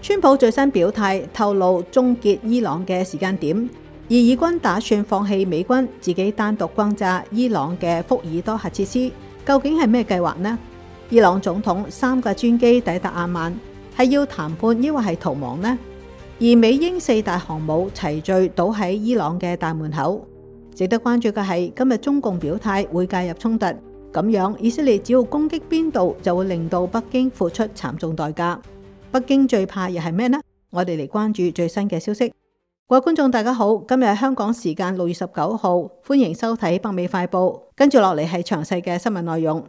川普最新表態透露終結伊朗嘅時間點，而以軍打算放棄美軍，自己單獨轟炸伊朗嘅福爾多核設施，究竟係咩計劃呢？伊朗總統3架專機抵達阿曼，係要談判抑或係逃亡呢？而美英4大航母齊聚倒喺伊朗嘅大門口。值得關注嘅係今日中共表態會介入衝突，咁樣以色列只要攻擊邊度就會令到北京付出慘重代價。北京最怕又係咩呢？我哋嚟關注最新嘅消息。各位觀眾大家好，今日係香港時間6月19號，歡迎收睇北美快報。跟住落嚟係詳細嘅新聞內容。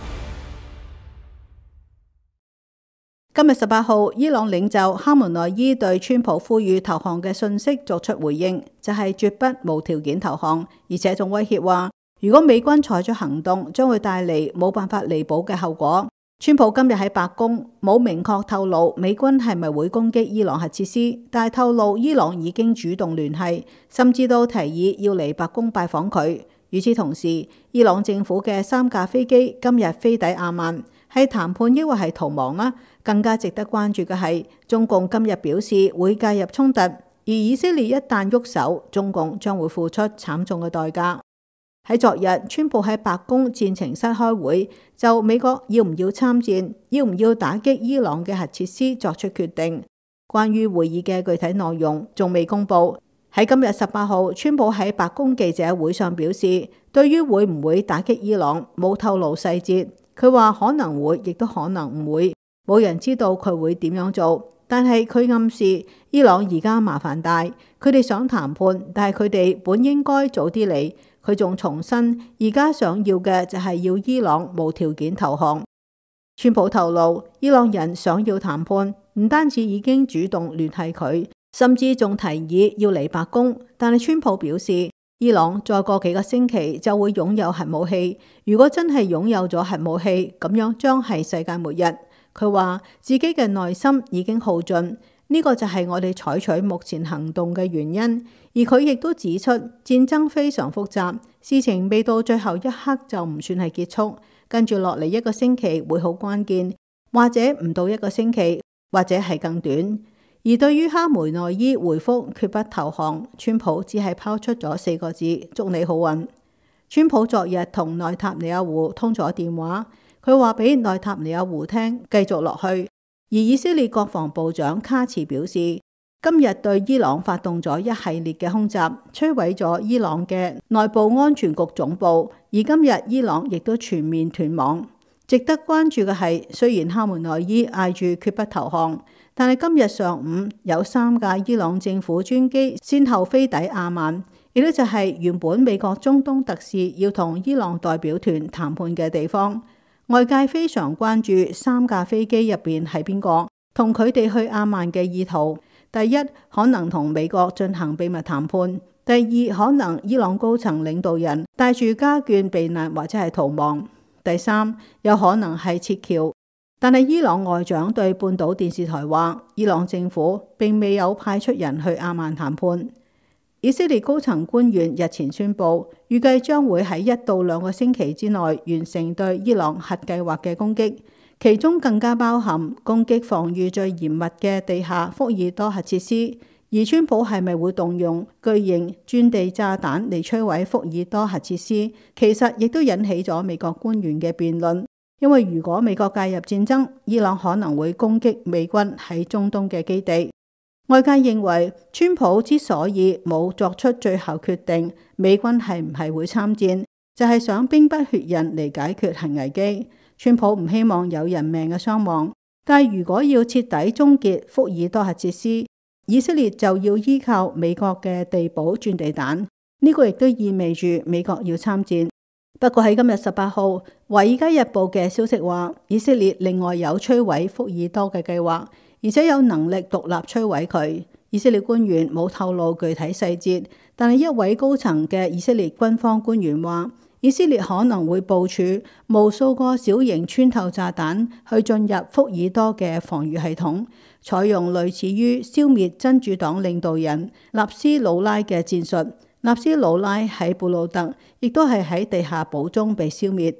今日18號，伊朗領袖哈梅內伊對川普呼籲投降嘅訊息作出回應，就係絕不無條件投降，而且仲威脅話，如果美軍採取行動，將會帶嚟冇辦法彌補嘅後果。川普今日喺白宮冇明確透露美軍係咪會攻擊伊朗核設施，但係透露伊朗已經主動聯繫，甚至都提議要嚟白宮拜訪佢。與此同時，伊朗政府嘅3架飛機今日飛抵阿曼，係談判抑或係逃亡啦？更加值得關注嘅係，中共今日表示會介入衝突，而以色列一旦喐手，中共將會付出慘重嘅代價。喺昨日，川普喺白宮戰情室開會，就美國要唔要參戰、要唔要打擊伊朗嘅核設施作出決定。關於會議嘅具體內容仲未公佈。喺今日18號，川普喺白宮記者會上表示，對於會唔會打擊伊朗冇透露細節。佢話可能會，亦都可能唔會，冇人知道佢會點樣做。但係佢暗示伊朗而家麻煩大，佢哋想談判，但係佢哋本應該早啲嚟。佢仲重申，而家想要嘅就係要伊朗無條件投降。川普透露，伊朗人想要談判，唔單止已經主動聯繫佢，甚至仲提議要嚟白宮。但係川普表示，伊朗再過幾個星期就會擁有核武器，如果真係擁有咗核武器，咁樣將係世界末日。佢話自己嘅內心已經耗盡，呢個就係我哋採取目前行動嘅原因。而佢亦都指出，戰爭非常複雜，事情未到最後一刻就唔算係結束，跟住落嚟1個星期會好關鍵，或者唔到1個星期，或者係更短。而對於哈梅內伊回覆決不投降，川普只係拋出咗4個字：祝你好運。川普昨日同內塔尼亞胡通咗電話，佢話俾內塔尼亞胡聽繼續落去。而以色列國防部長卡茨表示，今日對伊朗發動咗一系列嘅空襲，摧毀咗伊朗嘅內部安全局總部，而今日伊朗亦都全面斷網。值得關注嘅係，雖然哈梅內伊嗌住決不投降，但係今日上午有3架伊朗政府專機先後飛抵阿曼，亦都就係原本美國中東特使要同伊朗代表團談判嘅地方。外界非常關注3架飛機入邊係邊個，同佢哋去阿曼嘅意圖。第一，可能同美國進行秘密談判；第二，可能伊朗高層領導人帶住家眷避難或者係逃亡；第三，有可能係撤僑。但係伊朗外長對半島電視台話，伊朗政府並未有派出人去阿曼談判。以色列高層官員日前宣布，預計將會喺1到2個星期之內完成對伊朗核計劃嘅攻擊。其中更加包含攻擊防禦最嚴密嘅地下福爾多核設施，而川普係咪會動用巨型鑽地炸彈嚟摧毀福爾多核設施，其實亦都引起咗美國官員嘅辯論。因為如果美國介入戰爭，伊朗可能會攻擊美軍喺中東嘅基地。外界認為，川普之所以冇作出最後決定，美軍係唔係會參戰，就係想兵不血刃嚟解決核危機。川普唔希望有人命嘅傷亡，但係如果要徹底終結福爾多核設施，以色列就要依靠美國嘅地堡鑽地彈，呢個亦都意味住美國要參戰。不過喺今日18號，《華爾街日報》嘅消息話，以色列另外有摧毀福爾多嘅計劃，而且有能力獨立摧毀佢。以色列官員冇透露具體細節，但係一位高層嘅以色列軍方官員話，以色列可能會部署無數個小型穿透炸彈去進入福爾多嘅防禦系統，採用類似於消滅真主黨領導人納斯魯拉嘅戰術。納斯魯拉喺貝魯特亦都係喺地下堡中被消滅。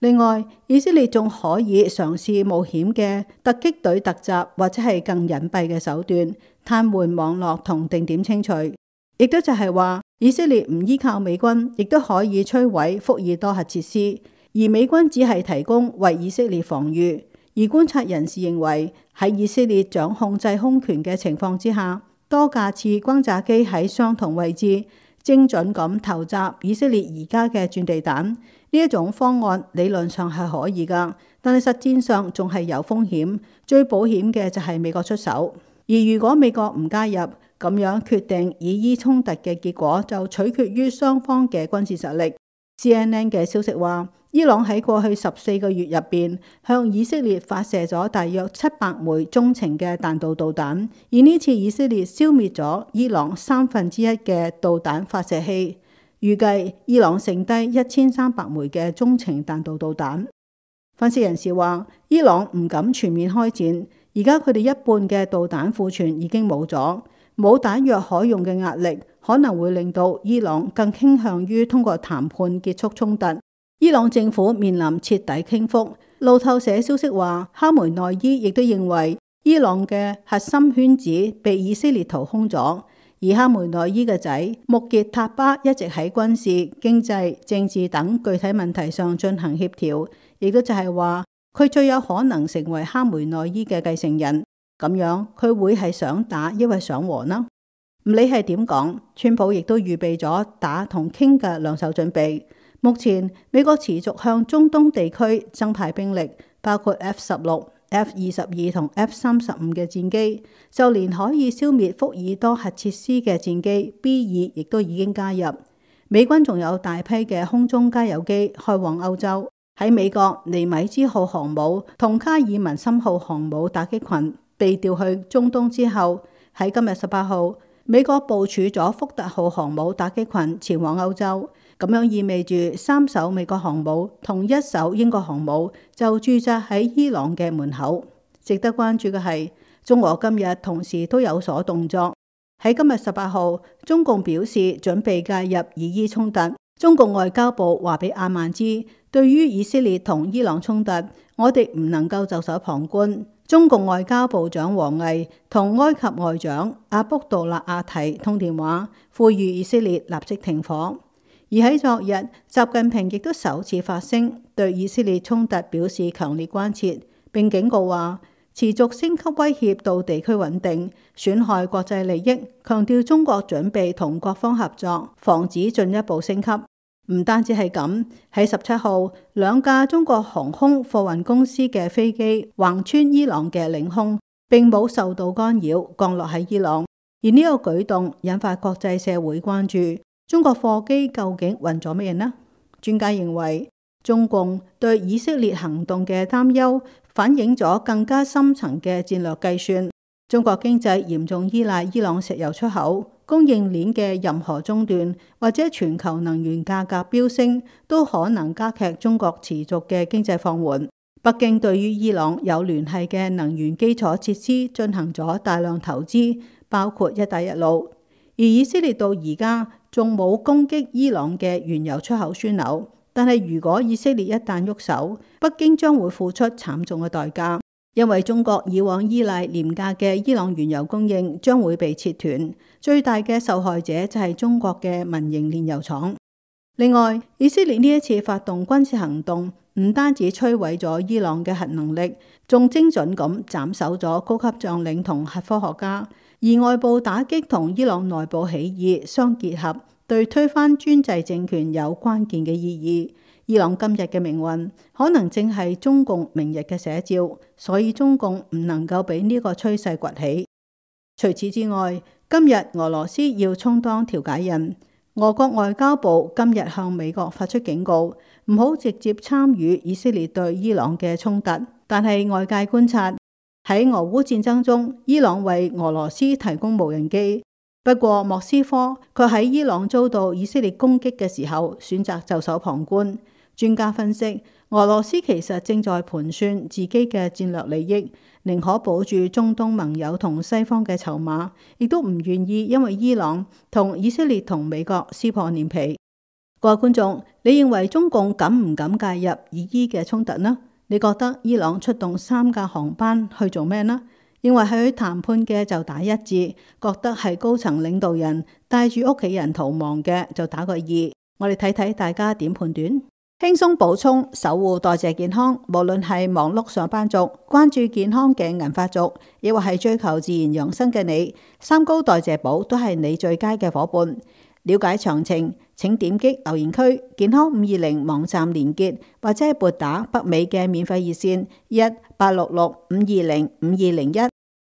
另外，以色列仲可以嘗試冒險嘅突擊隊突襲，或者係更隱蔽嘅手段，癱瘓網絡同定點清除。亦都就係話，以色列唔依靠美軍，亦都可以摧毀福爾多核設施，而美軍只係提供為以色列防禦。而觀察人士認為，喺以色列掌控制空權嘅情況之下，多架次轟炸機喺相同位置精準咁投擲以色列而家嘅鑽地彈，呢一種方案理論上係可以噶，但係實戰上仲係有風險。最保險嘅就係美國出手，而如果美國唔加入，咁樣決定以伊衝突嘅結果就取決於雙方嘅軍事實力。CNN 嘅消息話，伊朗喺過去14個月入邊向以色列發射咗大約700枚中程嘅彈道導彈，而呢次以色列消滅咗伊朗1/3嘅導彈發射器，預計伊朗剩低1300枚嘅中程彈道導彈。分析人士話，伊朗唔敢全面開戰，而家佢哋一半嘅導彈庫存已經冇咗，冇彈藥可用嘅壓力可能會令到伊朗更傾向於通過談判結束衝突。伊朗政府面臨徹底傾覆。路透社消息話，哈梅內伊亦都認為伊朗嘅核心圈子被以色列掏空咗，而哈梅內伊嘅仔穆傑塔巴一直喺軍事、經濟、政治等具體問題上進行協調，亦都就係話佢最有可能成為哈梅內伊嘅繼承人。咁樣佢會係想打抑或想和呢？唔理係點講，川普亦都預備咗打同傾嘅兩手準備。目前美國持續向中東地區增派兵力，包括 F-16、F-22同 F-35嘅戰機，就連可以消滅福爾多核設施嘅戰機 B-2亦都已經加入。美軍仲有大批嘅空中加油機開往歐洲。喺美國尼米茲號航母同卡爾文森號航母打擊群被調去中東之後，喺今日18號，美國部署咗福特號航母打擊群前往歐洲。咁樣意味住3艘美國航母同1艘英國航母就駐紮喺伊朗嘅門口。值得關注嘅係，中俄今日同時都有所動作。喺今日18號，中共表示準備介入以伊衝突。中共外交部話俾阿曼知，對於以色列同伊朗衝突，我哋唔能夠袖手旁觀。中共外交部長王毅同埃及外長阿卜杜勒阿提通電話，呼籲以色列立即停火。而喺昨日，習近平亦都首次發聲，對以色列衝突表示強烈關切，並警告話持續升級威脅到地區穩定，損害國際利益，強調中國準備同各方合作，防止進一步升級。唔單止係咁，喺17號，兩架中國航空貨運公司嘅飛機橫穿伊朗嘅領空，並冇受到干擾，降落喺伊朗。而呢個舉動引發國際社會關注。中國貨機究竟運咗乜嘢呢？專家認為，中共對以色列行動嘅擔憂反映咗更加深層嘅戰略計算。中國經濟嚴重依賴伊朗石油出口，供應鏈嘅任何中斷或者全球能源價格飆升，都可能加劇中國持續嘅經濟放緩。北京對於伊朗有聯繫嘅能源基礎設施進行咗大量投資，包括一帶一路。而以色列到而家仲冇攻擊伊朗嘅原油出口樞紐，但係如果以色列一旦喐手，北京將會付出慘重嘅代價，因為中國以往依賴廉價嘅伊朗原油供應將會被切斷，最大嘅受害者就係中國嘅民營煉油廠。另外，以色列呢一次發動軍事行動，唔單止摧毀咗伊朗嘅核能力，仲精準咁斬首咗高級將領同核科學家。而外部打擊同伊朗內部起義相結合，對推翻專制政權有關鍵嘅意義。伊朗今日嘅命運可能正係中共明日嘅寫照，所以中共唔能夠俾呢個趨勢崛起。除此之外，今日俄羅斯要充當調解人。俄國外交部今日向美國發出警告，唔好直接參與以色列對伊朗嘅衝突。但係外界觀察，喺俄烏戰爭中，伊朗為俄羅斯提供無人機。不過莫斯科佢喺伊朗遭到以色列攻擊嘅時候，選擇袖手旁觀。專家分析，俄羅斯其實正在盤算自己嘅戰略利益，寧可保住中東盟友同西方嘅籌碼，亦都唔願意因為伊朗同以色列同美國撕破臉皮。 各位觀眾，你認為中共敢唔敢介入以伊嘅衝突呢？你覺得伊朗出動3架航班去做咩呢？認為係去談判嘅就打1字，覺得係高層領導人帶住屋企人逃亡嘅就打個2。我哋睇睇大家點判斷。輕鬆補充，守護代謝健康，無論係忙碌上班族、關注健康嘅銀髮族，亦或係追求自然養生嘅你，3高代謝寶都係你最佳嘅夥伴。了解詳情，請點擊留言區健康520網站連結，或者係撥打北美嘅免費熱線1-866-520-5201。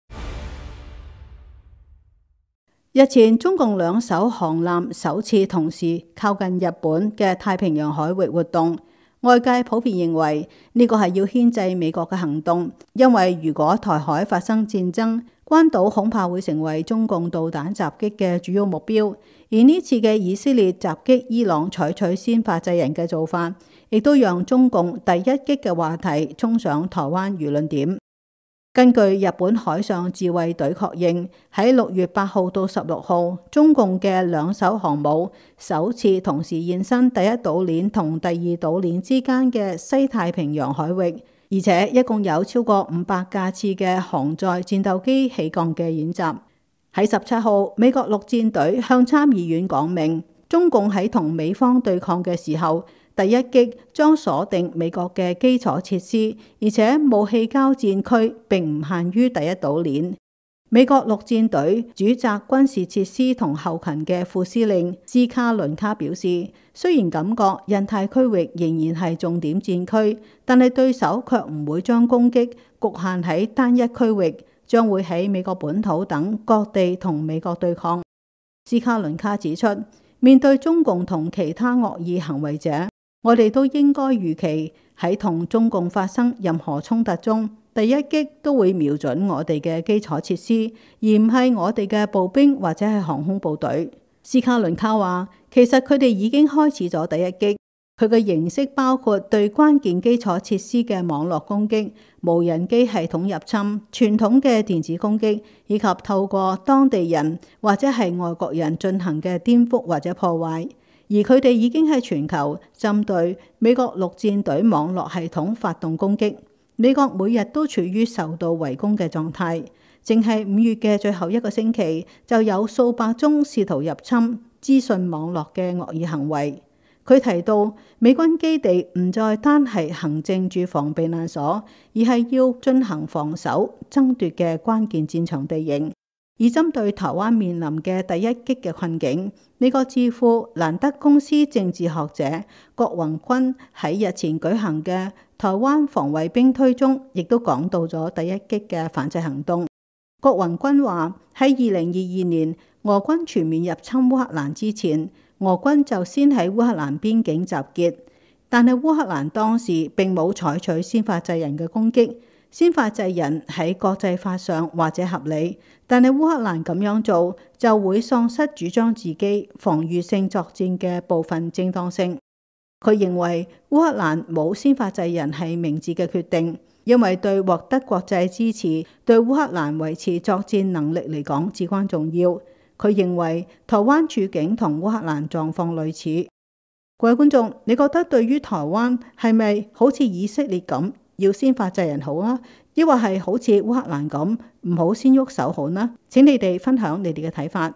日前，中共2艘航艦首次同時靠近日本嘅太平洋海域活動，外界普遍認為呢個係要牽制美國嘅行動，因為如果台海發生戰爭，關島恐怕會成為中共導彈襲擊嘅主要目標。而呢次嘅以色列襲擊伊朗採取先發制人嘅做法，亦都讓中共第1擊嘅話題衝上台灣輿論點。根據日本海上自衛隊確認，喺6月8號到16號，中共嘅2艘航母首次同時現身第1島鏈同第2島鏈之間嘅西太平洋海域，而且一共有超過500架次嘅航載戰鬥機起降嘅演習。喺17號，美國陸戰隊向參議院講明，中共喺同美方對抗嘅時候，第1擊將鎖定美國嘅基礎設施，而且武器交戰區並唔限於第1島鏈。美國陸戰隊主責軍事設施同後勤嘅副司令斯卡倫卡表示，雖然感覺印太區域仍然係重點戰區，但係對手卻唔會將攻擊局限喺單一區域，將會喺美國本土等各地同美國對抗。斯卡倫卡指出，面對中共同其他惡意行為者，我哋都應該預期喺同中共發生任何衝突中，第1擊都會瞄準我哋嘅基礎設施，而唔係我哋嘅步兵或者係航空部隊。斯卡倫卡話，其實佢哋已經開始咗第1擊，佢嘅形式包括對關鍵基礎設施嘅網絡攻擊、無人機系統入侵、傳統嘅電子攻擊，以及透過當地人或者係外國人進行嘅顛覆或者破壞。而佢哋已經喺全球針對美國陸戰隊網絡系統發動攻擊。美國每日都處於受到圍攻嘅狀態，淨係5月嘅最後1個星期就有數百宗試圖入侵資訊網絡嘅惡意行為。佢提到，美軍基地唔再單係行政駐防避難所，而係要進行防守爭奪嘅關鍵戰場地形。而針對台灣面臨嘅第1擊嘅困境，美國智庫蘭德公司政治學者郭宏軍喺日前舉行嘅台灣防衛兵推中，亦都講到咗第1擊嘅反制行動。郭宏軍話，喺2022年俄軍全面入侵烏克蘭之前，俄軍就先喺烏克蘭邊境集結，但係烏克蘭當時並冇採取先發制人嘅攻擊。先發制人喺國際法上或者合理，但係烏克蘭咁樣做就會喪失主張自己防禦性作戰嘅部分正當性。佢認為烏克蘭冇先發制人係明智嘅決定，因為對獲得國際支持，對烏克蘭維持作戰能力嚟講至關重要。佢認為台灣處境同烏克蘭狀況類似。各位觀眾，你覺得對於台灣係咪好似以色列咁要先發制人好啊？抑或係好似烏克蘭咁唔好先喐手好呢？請你哋分享你哋嘅睇法。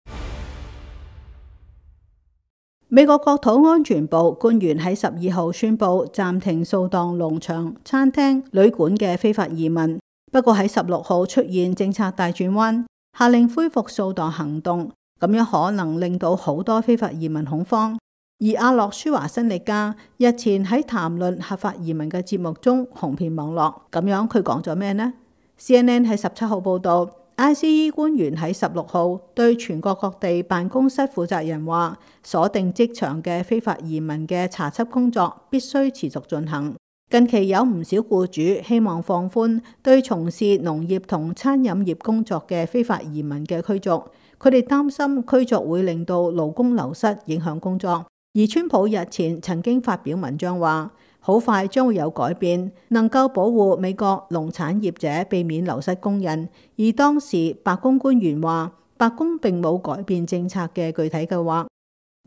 美國國土安全部官員喺12號宣布暫停掃蕩農場、餐廳、旅館嘅非法移民，不過喺16號出現政策大轉彎，下令恢復掃蕩行動，咁樣可能令到好多非法移民恐慌。而阿諾舒華辛力加日前喺談論合法移民嘅節目中紅遍網絡，咁樣佢講咗咩呢？ CNN 喺17號報道，ICE 官員喺16號對全國各地辦公室負責人話，鎖定職場嘅非法移民嘅查緝工作必須持續進行。近期有唔少僱主希望放寬對從事農業同餐飲業工作嘅非法移民嘅驅逐，佢哋擔心驅逐會令到勞工流失，影響工作。而川普日前曾經發表文章話，好快將會有改變，能夠保護美國農產業者避免流失工人。而當時白宮官員話，白宮並冇改變政策嘅具體計劃。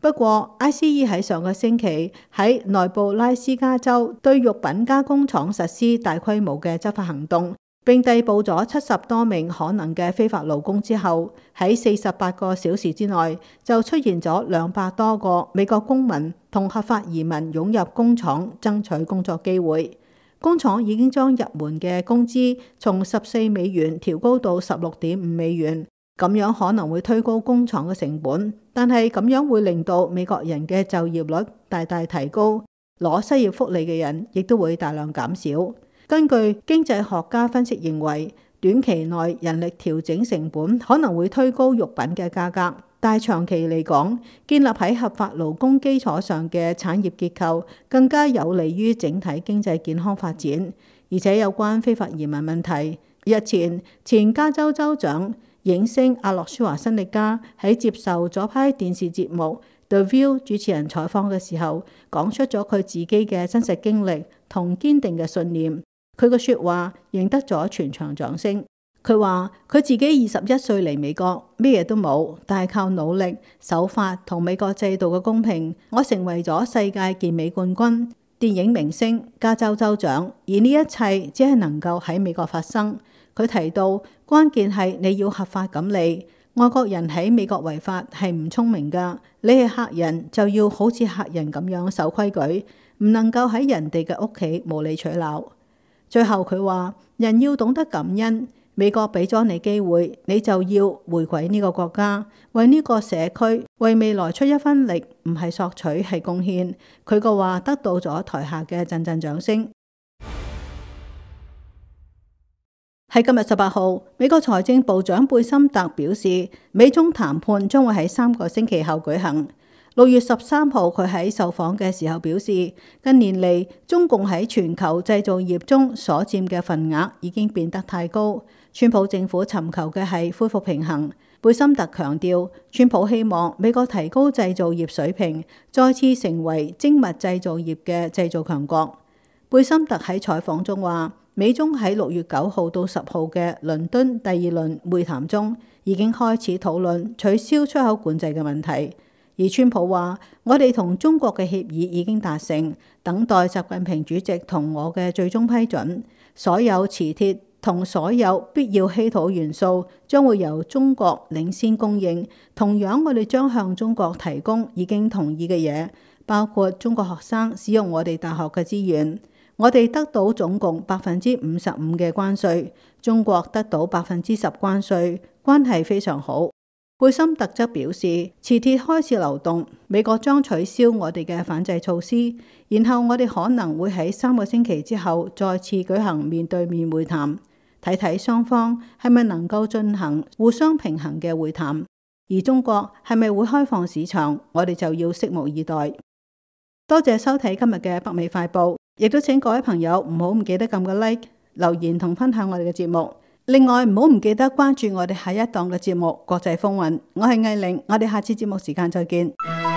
不過 ICE 喺上個星期喺內布拉斯加州對肉品加工廠實施大規模嘅執法行動，並逮捕咗70多名可能嘅非法勞工之後，喺48個小時之內就出現咗200多個美國公民同合法移民湧入工廠爭取工作機會。工廠已經將入門嘅工資從14美元調高到16.5美元。咁樣可能會推高工廠嘅成本，但係咁樣會令到美國人嘅就業率大大提高，攞失業福利嘅人亦都會大量減少。根據經濟學家分析認為，短期內人力調整成本可能會推高肉品嘅價格，但係長期嚟講，建立喺合法勞工基礎上嘅產業結構更加有利於整體經濟健康發展。而且有關非法移民問題，日前前加州州長影星阿諾舒華辛力加喺接受左派電視節目 The View 主持人採訪嘅時候，講出咗佢自己嘅真實經歷同堅定嘅信念。佢嘅説話贏得咗全場掌聲。佢話佢自己21歲嚟美國，咩嘢都冇，但係靠努力、守法同美國制度嘅公平，我成為咗世界健美冠軍、電影明星、加州州長，而呢一切只係能夠喺美國發生。佢提到關鍵係你要合法咁嚟，外國人喺美國違法係唔聰明㗎。你係客人就要好似客人咁樣守規矩，唔能夠喺人哋嘅屋企無理取鬧。最後佢話人要懂得感恩，美國俾咗你機會，你就要回饋呢個國家，為呢個社區，為未來出一分力，唔係索取係貢獻。佢個話得到咗台下嘅陣陣掌聲。喺今日18號，美國財政部長貝森特表示，美中談判將會喺3個星期後舉行。6月13號，佢喺受訪嘅時候表示，近年嚟中共喺全球製造業中所佔嘅份額已經變得太高。川普政府尋求嘅係恢復平衡。貝森特強調，川普希望美國提高製造業水平，再次成為精密製造業嘅製造強國。貝森特喺採訪中話，美中喺6月9號到10號嘅倫敦第2輪會談中已經開始討論取消出口管制嘅問題。而川普話，我哋同中國嘅協議已經達成，等待習近平主席同我嘅最終批准。所有磁鐵同所有必要稀土元素將會由中國領先供應。同樣，我哋將向中國提供已經同意嘅嘢，包括中國學生使用我哋大學嘅資源。我哋得到總共55%嘅關稅，中國得到10%關稅，關係非常好。貝森特則表示，磁鐵開始流動，美國將取消我哋嘅反制措施，然後我哋可能會喺3個星期之後再次舉行面對面會談，睇睇雙方係咪能夠進行互相平衡嘅會談，而中國係咪會開放市場，我哋就要拭目以待。多謝收睇今日嘅北美快報。亦都請各位朋友唔記得撳個 like、留言同分享我哋嘅節目。另外唔記得關注我哋下一檔嘅節目《國際風雲》。我係藝玲，我哋下次節目時間再見。